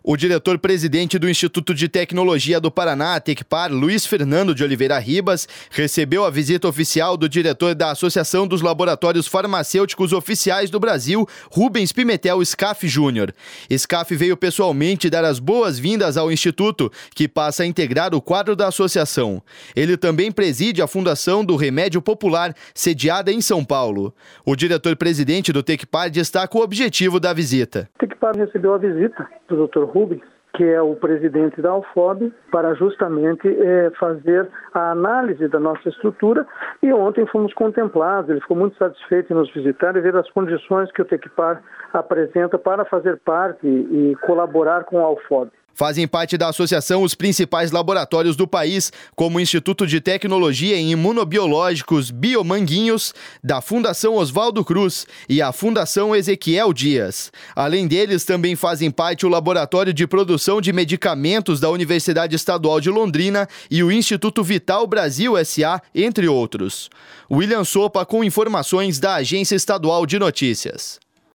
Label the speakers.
Speaker 1: O diretor-presidente do Instituto de Tecnologia do Paraná, Tecpar, Luiz Fernando de Oliveira Ribas, recebeu a visita oficial do diretor da Associação dos Laboratórios Farmacêuticos Oficiais do Brasil, Rubens Pimentel Scaff Júnior. Scaff veio pessoalmente dar as boas-vindas ao Instituto, que passa a integrar o quadro da associação. Ele também preside a Fundação do Remédio Popular, sediada em São Paulo. O diretor-presidente do Tecpar destaca o objetivo da visita.
Speaker 2: O Tecpar recebeu a visita do Dr. Rubens, que é o presidente da UFOB, para justamente fazer a análise da nossa estrutura, e ontem fomos contemplados. Ele ficou muito satisfeito em nos visitar e ver as condições que o Tecpar apresenta para fazer parte e colaborar com a UFOB.
Speaker 1: Fazem parte da associação os principais laboratórios do país, como o Instituto de Tecnologia em Imunobiológicos Biomanguinhos, da Fundação Oswaldo Cruz e a Fundação Ezequiel Dias. Além deles, também fazem parte o Laboratório de Produção de Medicamentos da Universidade Estadual de Londrina e o Instituto Vital Brasil S.A., entre outros. William Sopa com informações da Agência Estadual de Notícias.